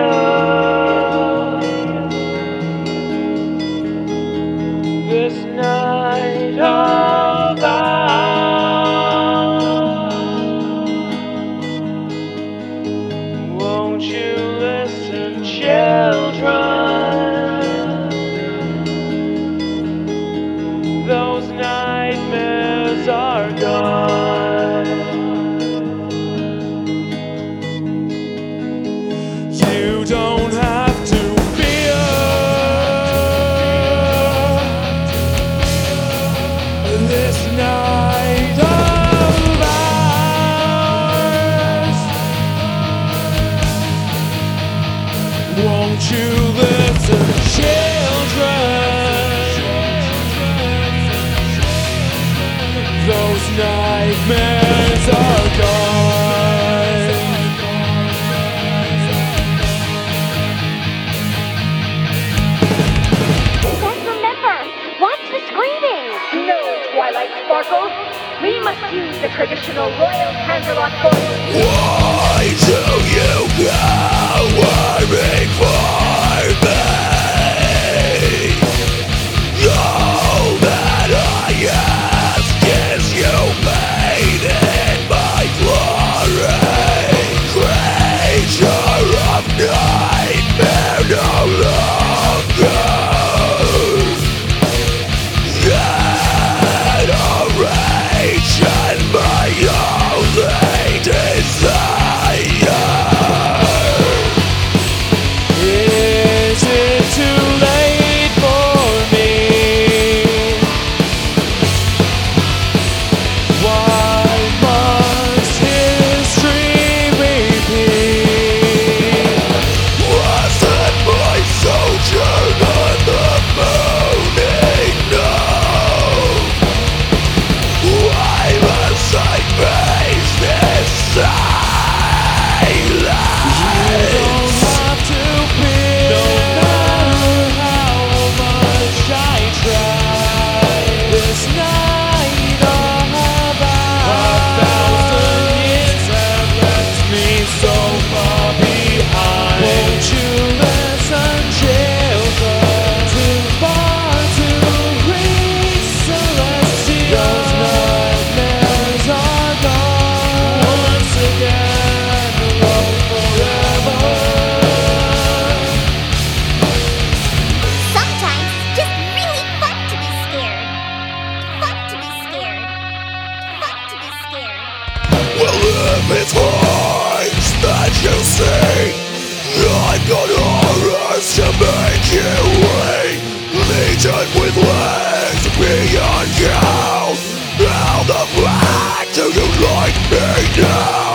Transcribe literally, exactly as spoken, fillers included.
This night of ours, won't you listen, children? Those nightmares are gone. You don't have to fear this night of ours. Won't you listen, children? Those nightmares are gone. Then remember, watch the screaming. No, Twilight Sparkle. We must use the traditional Royal Canterlot voice. Why do you go worrying for me? All that I ask is you made in my glory. Creature of nightmare no longer. Adoration my only desire. Is it too late for me? Why must history repeat? Wasn't my sojourn on the morning known? Why must I face this silence? You don't have to fear, no matter how much I try. This night of ours, a thousand years have left me so far behind. Won't you listen, children? Too far to reach celestial. Those nightmares are gone. Once again, love forever. Sometimes it's just really fun to be scared. Fun to be scared. Fun to be scared. Well, if it's lies that you see, I'm gonna rush to make you wait. Legion with legs beyond count. How the fuck do you like me now?